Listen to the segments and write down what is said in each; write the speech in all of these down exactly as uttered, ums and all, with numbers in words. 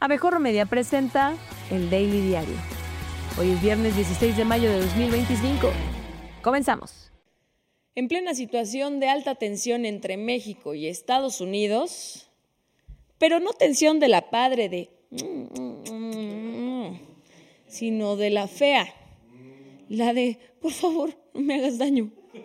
Abejorro Media presenta el Daily Diario. Hoy es viernes dieciséis de mayo de dos mil veinticinco. Comenzamos. En plena situación de alta tensión entre México y Estados Unidos, pero no tensión de la padre de... sino de la fea, la de, por favor, no me hagas daño.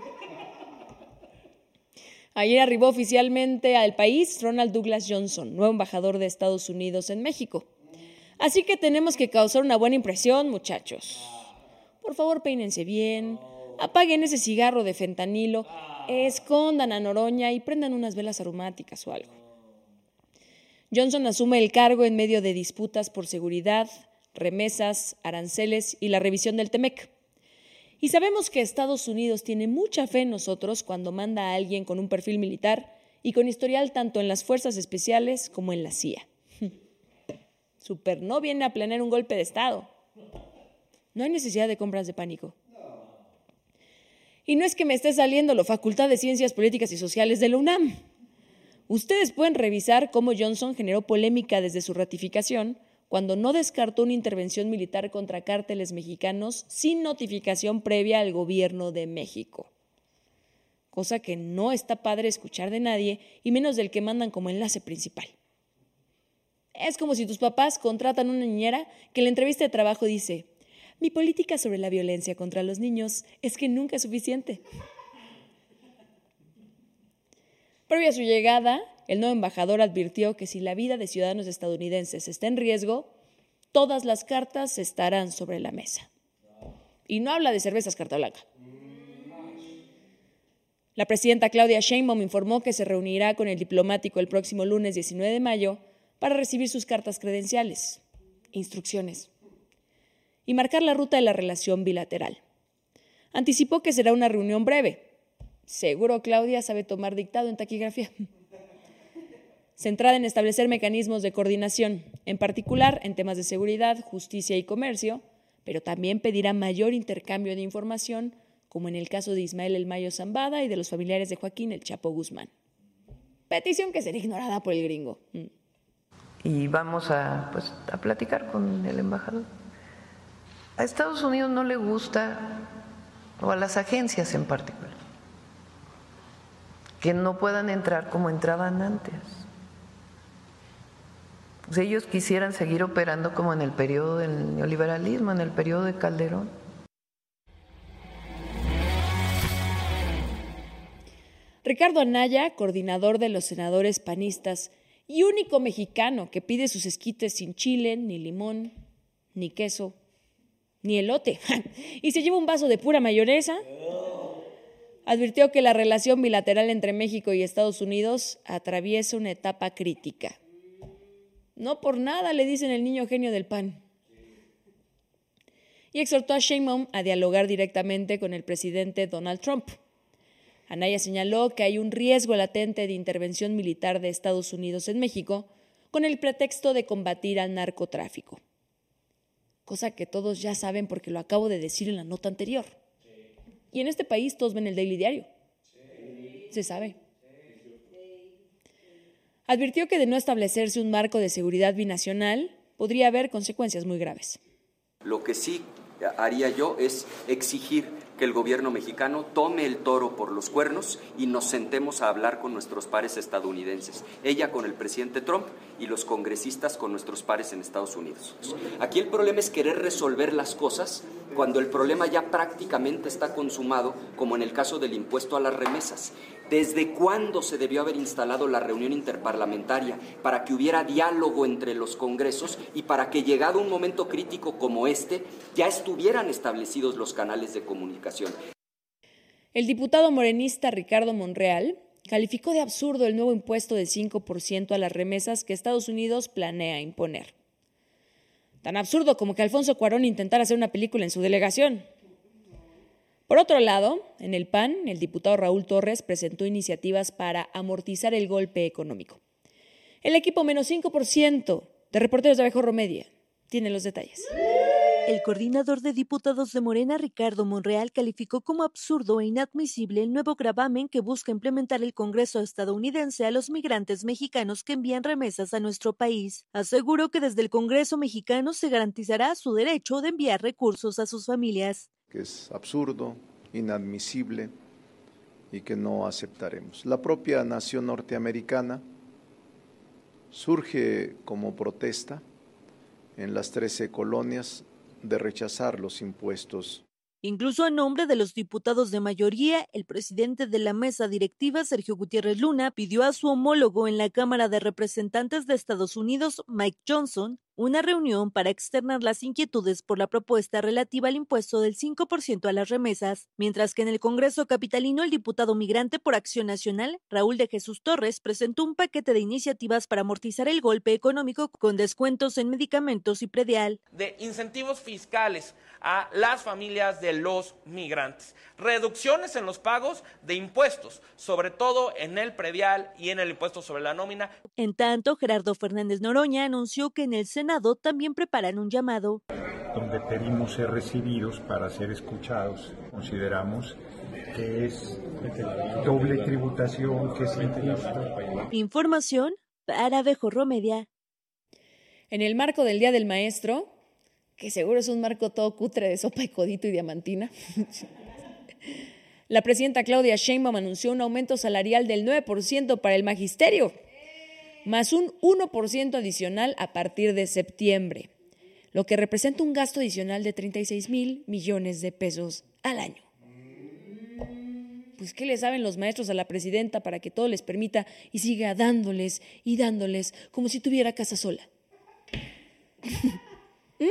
Ayer arribó oficialmente al país Ronald Douglas Johnson, nuevo embajador de Estados Unidos en México. Así que tenemos que causar una buena impresión, muchachos. Por favor, peínense bien, apaguen ese cigarro de fentanilo, escondan a Noroña y prendan unas velas aromáticas o algo. Johnson asume el cargo en medio de disputas por seguridad, remesas, aranceles y la revisión del Temec. Y sabemos que Estados Unidos tiene mucha fe en nosotros cuando manda a alguien con un perfil militar y con historial tanto en las fuerzas especiales como en la C I A. Super no viene a planear un golpe de Estado. No hay necesidad de compras de pánico. Y no es que me esté saliendo la Facultad de Ciencias Políticas y Sociales de la UNAM. Ustedes pueden revisar cómo Johnson generó polémica desde su ratificación cuando no descartó una intervención militar contra cárteles mexicanos sin notificación previa al gobierno de México. Cosa que no está padre escuchar de nadie, y menos del que mandan como enlace principal. Es como si tus papás contratan una niñera que en la entrevista de trabajo dice: mi política sobre la violencia contra los niños es que nunca es suficiente. Previo a su llegada, el nuevo embajador advirtió que si la vida de ciudadanos estadounidenses está en riesgo, todas las cartas estarán sobre la mesa. Y no habla de cervezas carta blanca. La presidenta Claudia Sheinbaum informó que se reunirá con el diplomático el próximo lunes diecinueve de mayo para recibir sus cartas credenciales, instrucciones, y marcar la ruta de la relación bilateral. Anticipó que será una reunión breve. Seguro Claudia sabe tomar dictado en taquigrafía. Centrada en establecer mecanismos de coordinación, en particular en temas de seguridad, justicia y comercio, pero también pedirá mayor intercambio de información, como en el caso de Ismael El Mayo Zambada y de los familiares de Joaquín El Chapo Guzmán. Petición que será ignorada por el gringo. Y vamos a, pues, a platicar con el embajador. A Estados Unidos no le gusta, o a las agencias en particular, que no puedan entrar como entraban antes. Pues ellos quisieran seguir operando como en el periodo del neoliberalismo, en el periodo de Calderón. Ricardo Anaya, coordinador de los senadores panistas y único mexicano que pide sus esquites sin chile, ni limón, ni queso, ni elote, y se lleva un vaso de pura mayonesa, advirtió que la relación bilateral entre México y Estados Unidos atraviesa una etapa crítica. No por nada le dicen el niño genio del pan. Y exhortó a Sheinbaum a dialogar directamente con el presidente Donald Trump. Anaya señaló que hay un riesgo latente de intervención militar de Estados Unidos en México con el pretexto de combatir al narcotráfico. Cosa que todos ya saben porque lo acabo de decir en la nota anterior. Y en este país todos ven el Daily Diario. Se sabe. Advirtió que de no establecerse un marco de seguridad binacional, podría haber consecuencias muy graves. Lo que sí haría yo es exigir que el gobierno mexicano tome el toro por los cuernos y nos sentemos a hablar con nuestros pares estadounidenses. Ella con el presidente Trump y los congresistas con nuestros pares en Estados Unidos. Aquí el problema es querer resolver las cosas cuando el problema ya prácticamente está consumado, como en el caso del impuesto a las remesas. ¿Desde cuándo se debió haber instalado la reunión interparlamentaria para que hubiera diálogo entre los congresos y para que, llegado un momento crítico como este, ya estuvieran establecidos los canales de comunicación? El diputado morenista Ricardo Monreal calificó de absurdo el nuevo impuesto del cinco por ciento a las remesas que Estados Unidos planea imponer. Tan absurdo como que Alfonso Cuarón intentara hacer una película en su delegación. Por otro lado, en el P A N, el diputado Raúl Torres presentó iniciativas para amortizar el golpe económico. El equipo menos cinco por ciento de Reporteros de Abejorro Media tiene los detalles. El coordinador de diputados de Morena, Ricardo Monreal, calificó como absurdo e inadmisible el nuevo gravamen que busca implementar el Congreso estadounidense a los migrantes mexicanos que envían remesas a nuestro país. Aseguró que desde el Congreso mexicano se garantizará su derecho de enviar recursos a sus familias. Que es absurdo, inadmisible y que no aceptaremos. La propia nación norteamericana surge como protesta en las trece colonias de rechazar los impuestos. Incluso a nombre de los diputados de mayoría, el presidente de la mesa directiva, Sergio Gutiérrez Luna, pidió a su homólogo en la Cámara de Representantes de Estados Unidos, Mike Johnson, una reunión para externar las inquietudes por la propuesta relativa al impuesto del cinco por ciento a las remesas, mientras que en el Congreso capitalino el diputado migrante por Acción Nacional, Raúl de Jesús Torres, presentó un paquete de iniciativas para amortizar el golpe económico con descuentos en medicamentos y predial. De incentivos fiscales a las familias de los migrantes, reducciones en los pagos de impuestos, sobre todo en el predial y en el impuesto sobre la nómina. En tanto, Gerardo Fernández Noroña anunció que en el Senado también preparan un llamado. Donde pedimos ser recibidos para ser escuchados. Consideramos que es doble tributación, que es injusto. Información para Abejorro Media. En el marco del Día del Maestro, que seguro es un marco todo cutre de sopa de codito y diamantina, la presidenta Claudia Sheinbaum anunció un aumento salarial del nueve por ciento para el magisterio, más un uno por ciento adicional a partir de septiembre, lo que representa un gasto adicional de treinta y seis mil millones de pesos al año. Pues, ¿qué le saben los maestros a la presidenta para que todo les permita y siga dándoles y dándoles como si tuviera casa sola? ¿Mm?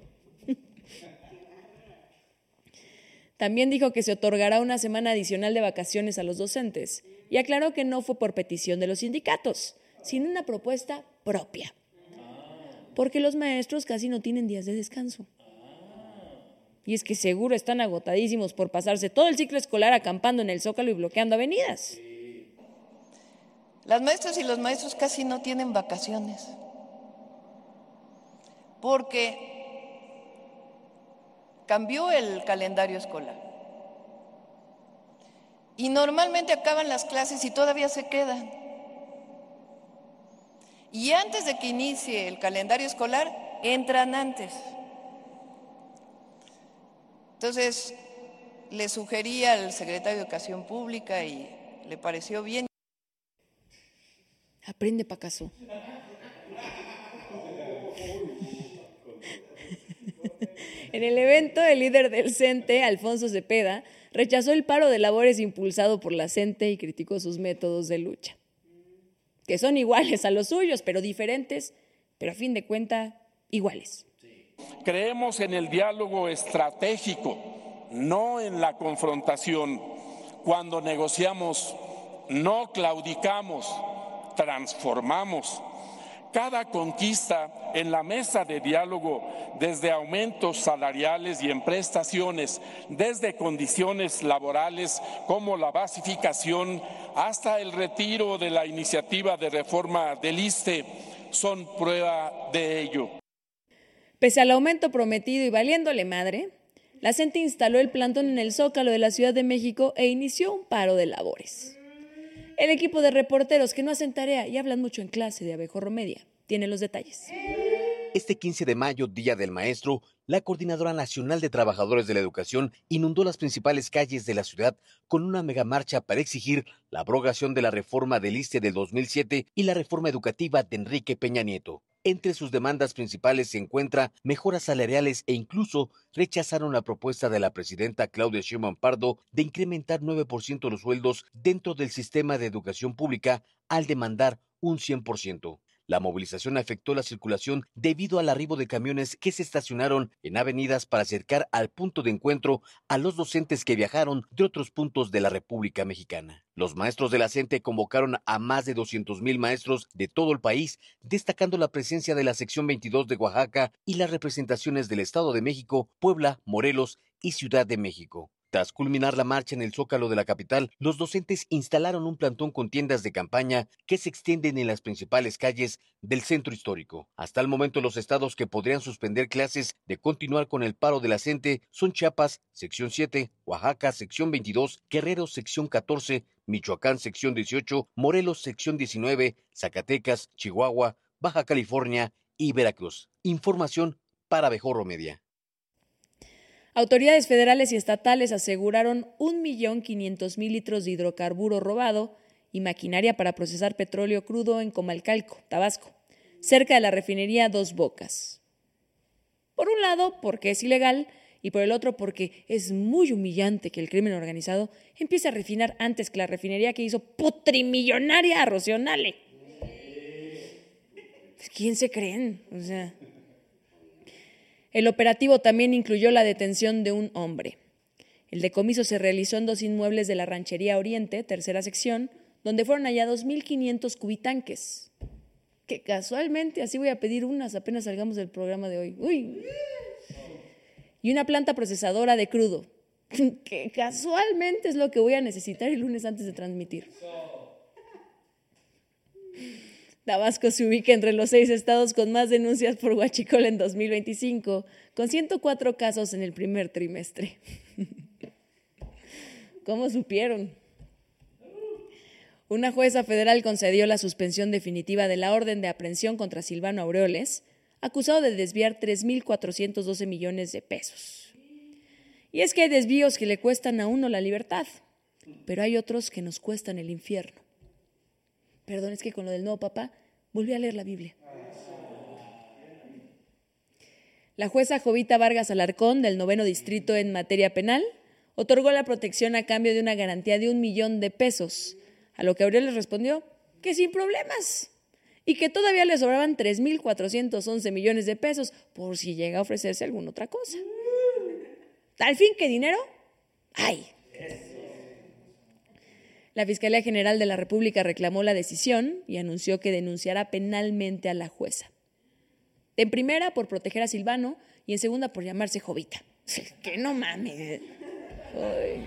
También dijo que se otorgará una semana adicional de vacaciones a los docentes y aclaró que no fue por petición de los sindicatos, sino una propuesta propia, porque los maestros casi no tienen días de descanso. Y es que seguro están agotadísimos por pasarse todo el ciclo escolar acampando en el Zócalo y bloqueando avenidas. Las maestras y los maestros casi no tienen vacaciones, porque cambió el calendario escolar. Y normalmente acaban las clases y todavía se quedan. Y antes de que inicie el calendario escolar, entran antes. Entonces, le sugería al secretario de Educación Pública y le pareció bien. Aprende, Pacaso. En el evento, el líder del CENTE, Alfonso Cepeda, rechazó el paro de labores impulsado por la CENTE y criticó sus métodos de lucha, que son iguales a los suyos, pero diferentes, pero a fin de cuentas, iguales. Creemos en el diálogo estratégico, no en la confrontación. Cuando negociamos, no claudicamos, transformamos. Cada conquista en la mesa de diálogo, desde aumentos salariales y en prestaciones, desde condiciones laborales como la basificación hasta el retiro de la iniciativa de reforma del I S S S T E, son prueba de ello. Pese al aumento prometido y valiéndole madre, la CENTE instaló el plantón en el Zócalo de la Ciudad de México e inició un paro de labores. El equipo de reporteros que no hacen tarea y hablan mucho en clase de Abejorro Media tiene los detalles. Este quince de mayo, Día del Maestro, la Coordinadora Nacional de Trabajadores de la Educación inundó las principales calles de la ciudad con una megamarcha para exigir la abrogación de la reforma del I S S S T E del dos mil siete y la reforma educativa de Enrique Peña Nieto. Entre sus demandas principales se encuentra mejoras salariales e incluso rechazaron la propuesta de la presidenta Claudia Sheinbaum Pardo de incrementar nueve por ciento los sueldos dentro del sistema de educación pública al demandar un cien por ciento. La movilización afectó la circulación debido al arribo de camiones que se estacionaron en avenidas para acercar al punto de encuentro a los docentes que viajaron de otros puntos de la República Mexicana. Los maestros de la CENTE convocaron a más de doscientos mil maestros de todo el país, destacando la presencia de la sección veintidós de Oaxaca y las representaciones del Estado de México, Puebla, Morelos y Ciudad de México. Tras culminar la marcha en el Zócalo de la capital, los docentes instalaron un plantón con tiendas de campaña que se extienden en las principales calles del centro histórico. Hasta el momento, los estados que podrían suspender clases de continuar con el paro de la C E N T E son Chiapas, sección siete, Oaxaca, sección veintidós, Guerrero, sección catorce, Michoacán, sección dieciocho, Morelos, sección diecinueve, Zacatecas, Chihuahua, Baja California y Veracruz. Información para Bejorro Media. Autoridades federales y estatales aseguraron un millón quinientos mil litros de hidrocarburo robado y maquinaria para procesar petróleo crudo en Comalcalco, Tabasco, cerca de la refinería Dos Bocas. Por un lado, porque es ilegal, y por el otro, porque es muy humillante que el crimen organizado empiece a refinar antes que la refinería que hizo putrimillonaria a Rocío Nale. ¿Quién se creen? O sea... El operativo también incluyó la detención de un hombre. El decomiso se realizó en dos inmuebles de la Ranchería Oriente, tercera sección, donde fueron hallados mil quinientos cubitanques. Que casualmente, así voy a pedir unas apenas salgamos del programa de hoy. ¡Uy! Y una planta procesadora de crudo, que casualmente es lo que voy a necesitar el lunes antes de transmitir. Tabasco se ubica entre los seis estados con más denuncias por huachicol en dos mil veinticinco, con ciento cuatro casos en el primer trimestre. ¿Cómo supieron? Una jueza federal concedió la suspensión definitiva de la orden de aprehensión contra Silvano Aureoles, acusado de desviar tres mil cuatrocientos doce millones de pesos. Y es que hay desvíos que le cuestan a uno la libertad, pero hay otros que nos cuestan el infierno. Perdón, es que con lo del nuevo papa volví a leer la Biblia. La jueza Jovita Vargas Alarcón, del noveno distrito en materia penal, otorgó la protección a cambio de una garantía de un millón de pesos, a lo que Aureoles respondió que sin problemas y que todavía le sobraban tres mil cuatrocientos once millones de pesos por si llega a ofrecerse alguna otra cosa. Al fin, ¿qué dinero? ¡Ay! La Fiscalía General de la República reclamó la decisión y anunció que denunciará penalmente a la jueza. En primera, por proteger a Silvano, y en segunda, por llamarse Jovita. Que no mames. Ay.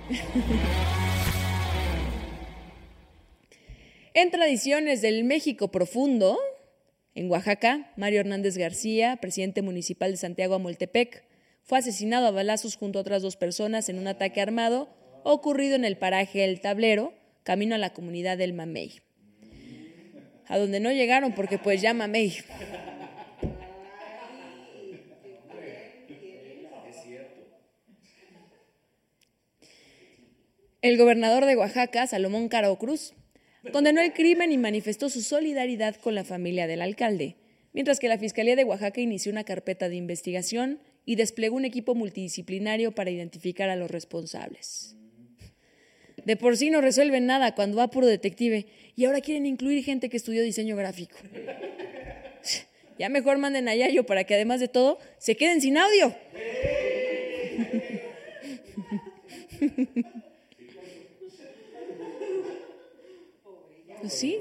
En tradiciones del México profundo, en Oaxaca, Mario Hernández García, presidente municipal de Santiago Amoltepec, fue asesinado a balazos junto a otras dos personas en un ataque armado ocurrido en el paraje El Tablero, camino a la comunidad del Mamey. A donde no llegaron porque pues ya Mamey. El gobernador de Oaxaca, Salomón Caro Cruz, condenó el crimen y manifestó su solidaridad con la familia del alcalde, mientras que la Fiscalía de Oaxaca inició una carpeta de investigación y desplegó un equipo multidisciplinario para identificar a los responsables. De por sí no resuelven nada cuando va puro detective y ahora quieren incluir gente que estudió diseño gráfico. Ya mejor manden a Yayo para que además de todo se queden sin audio. ¿Sí?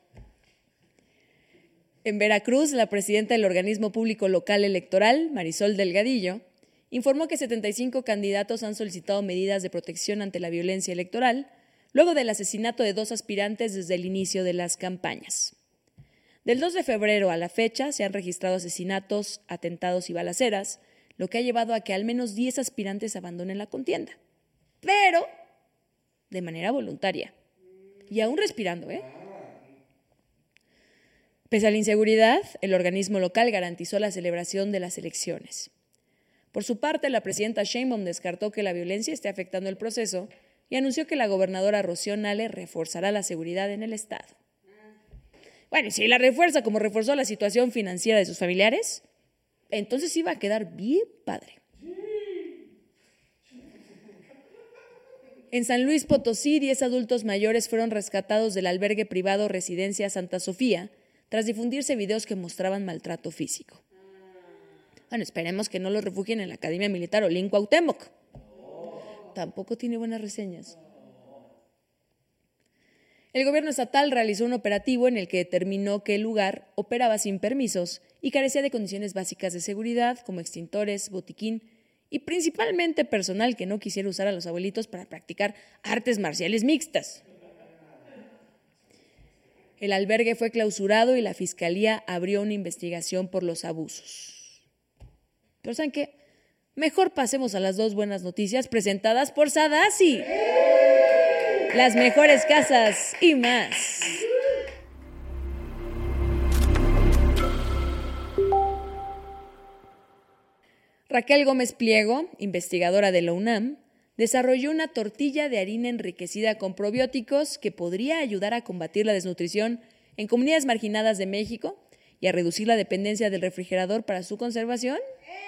En Veracruz, la presidenta del organismo público local electoral, Marisol Delgadillo, informó que setenta y cinco candidatos han solicitado medidas de protección ante la violencia electoral luego del asesinato de dos aspirantes desde el inicio de las campañas. Del dos de febrero a la fecha se han registrado asesinatos, atentados y balaceras, lo que ha llevado a que al menos diez aspirantes abandonen la contienda, pero de manera voluntaria y aún respirando, ¿eh? Pese a la inseguridad, el organismo local garantizó la celebración de las elecciones. Por su parte, la presidenta Sheinbaum descartó que la violencia esté afectando el proceso y anunció que la gobernadora Rocío Nale reforzará la seguridad en el estado. Bueno, si la refuerza como reforzó la situación financiera de sus familiares, entonces sí va a quedar bien padre. En San Luis Potosí, diez adultos mayores fueron rescatados del albergue privado Residencia Santa Sofía tras difundirse videos que mostraban maltrato físico. Bueno, esperemos que no los refugien en la Academia Militar Olin Cuauhtémoc. Tampoco tiene buenas reseñas. El gobierno estatal realizó un operativo en el que determinó que el lugar operaba sin permisos y carecía de condiciones básicas de seguridad como extintores, botiquín y principalmente personal que no quisiera usar a los abuelitos para practicar artes marciales mixtas. El albergue fue clausurado y la fiscalía abrió una investigación por los abusos. Pero ¿saben qué? Mejor pasemos a las dos buenas noticias presentadas por Sadassi. Las mejores casas y más. Raquel Gómez Pliego, investigadora de la UNAM, desarrolló una tortilla de harina enriquecida con probióticos que podría ayudar a combatir la desnutrición en comunidades marginadas de México y a reducir la dependencia del refrigerador para su conservación.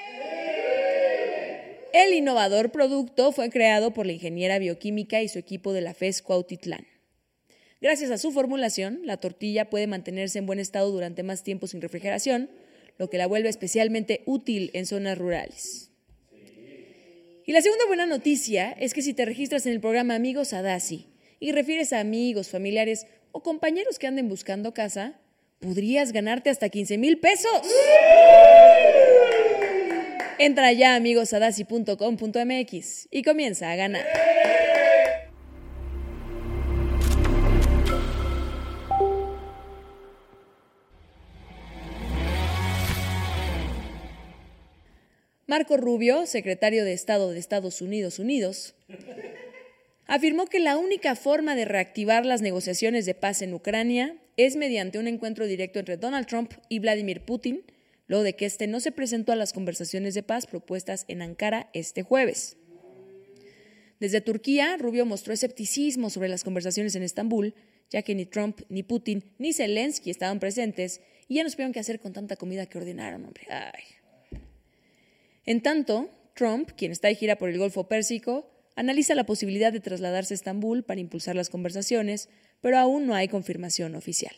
El innovador producto fue creado por la ingeniera bioquímica y su equipo de la FES Cuautitlán. Gracias a su formulación, la tortilla puede mantenerse en buen estado durante más tiempo sin refrigeración, lo que la vuelve especialmente útil en zonas rurales. Y la segunda buena noticia es que si te registras en el programa Amigos Sadassi y refieres a amigos, familiares o compañeros que anden buscando casa, podrías ganarte hasta quince mil pesos. Entra ya a amigos sadassi punto com punto m x y comienza a ganar. Marco Rubio, secretario de Estado de Estados Unidos Unidos, afirmó que la única forma de reactivar las negociaciones de paz en Ucrania es mediante un encuentro directo entre Donald Trump y Vladimir Putin, luego de que este no se presentó a las conversaciones de paz propuestas en Ankara este jueves. Desde Turquía, Rubio mostró escepticismo sobre las conversaciones en Estambul, ya que ni Trump, ni Putin, ni Zelensky estaban presentes y ya no supieron qué hacer con tanta comida que ordenaron, hombre. Ay. En tanto, Trump, quien está de gira por el Golfo Pérsico, analiza la posibilidad de trasladarse a Estambul para impulsar las conversaciones, pero aún no hay confirmación oficial.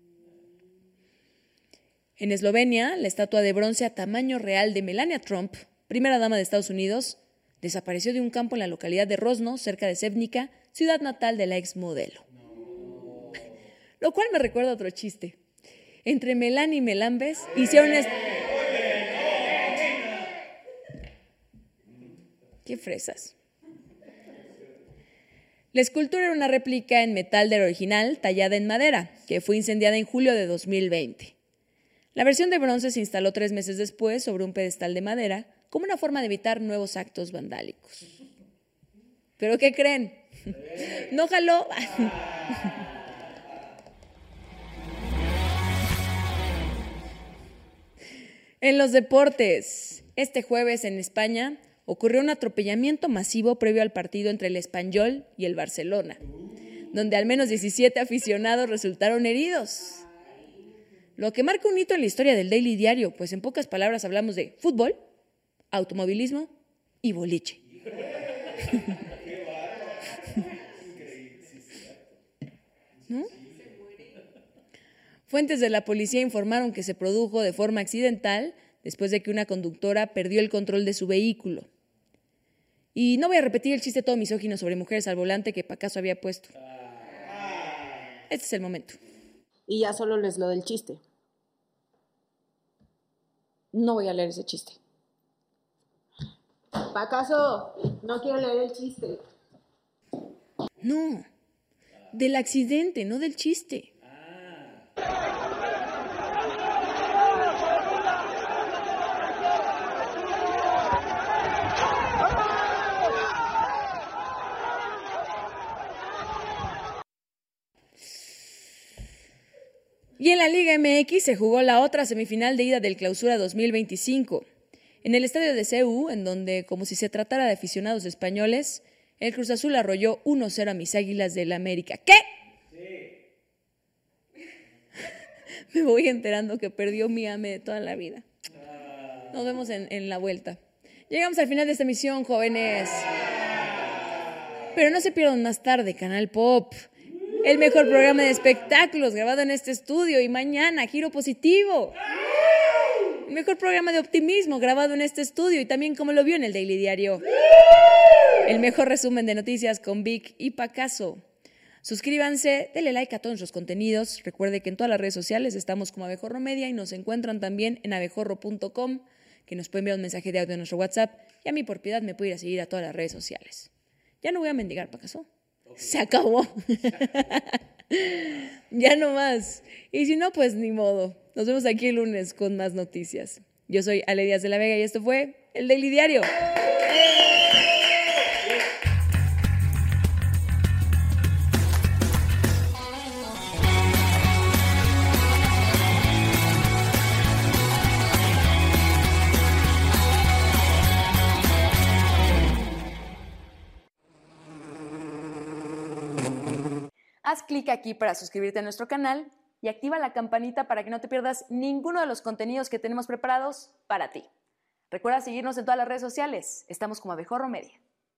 En Eslovenia, la estatua de bronce a tamaño real de Melania Trump, primera dama de Estados Unidos, desapareció de un campo en la localidad de Rozno, cerca de Sevnica, ciudad natal de la exmodelo. No. Lo cual me recuerda a otro chiste. Entre Melania y Melambes hicieron... Est- ¡Qué fresas! La escultura era una réplica en metal del original, tallada en madera, que fue incendiada en julio de dos mil veinte. La versión de bronce se instaló tres meses después sobre un pedestal de madera como una forma de evitar nuevos actos vandálicos. ¿Pero qué creen? ¿No jaló? En los deportes, este jueves en España ocurrió un atropellamiento masivo previo al partido entre el Espanyol y el Barcelona, donde al menos diecisiete aficionados resultaron heridos. Lo que marca un hito en la historia del Daily Diario, pues en pocas palabras hablamos de fútbol, automovilismo y boliche. ¿No? Fuentes de la policía informaron que se produjo de forma accidental después de que una conductora perdió el control de su vehículo. Y no voy a repetir el chiste todo misógino sobre mujeres al volante que Pacaso había puesto. Este es el momento. Y ya solo les lo del chiste. No voy a leer ese chiste. Pacaso, no quiero leer el chiste. No, del accidente, no del chiste. Y en la Liga M X se jugó la otra semifinal de ida del Clausura dos mil veinticinco. En el estadio de C U, en donde, como si se tratara de aficionados españoles, el Cruz Azul arrolló uno cero a mis Águilas del América. ¿Qué? Sí. Me voy enterando que perdió mi A M E de toda la vida. Nos vemos en, en la vuelta. Llegamos al final de esta emisión, jóvenes. Pero no se pierdan más tarde, Canal Pop. El mejor programa de espectáculos grabado en este estudio y mañana, Giro Positivo. El mejor programa de optimismo grabado en este estudio y también como lo vio en el Daily Diario. El mejor resumen de noticias con Vic y Pacaso. Suscríbanse, denle like a todos nuestros contenidos. Recuerde que en todas las redes sociales estamos como Abejorro Media y nos encuentran también en abejorro punto com. que nos puede enviar un mensaje de audio en nuestro WhatsApp y a mí por piedad me puede ir a seguir a todas las redes sociales. Ya no voy a mendigar, ¿para acaso? Se acabó. Ya no más. Y si no, pues ni modo. Nos vemos aquí el lunes con más noticias. Yo soy Ale Díaz de la Vega y esto fue el Daily Diario. Haz clic aquí para suscribirte a nuestro canal y activa la campanita para que no te pierdas ninguno de los contenidos que tenemos preparados para ti. Recuerda seguirnos en todas las redes sociales. Estamos como Abejorro Media.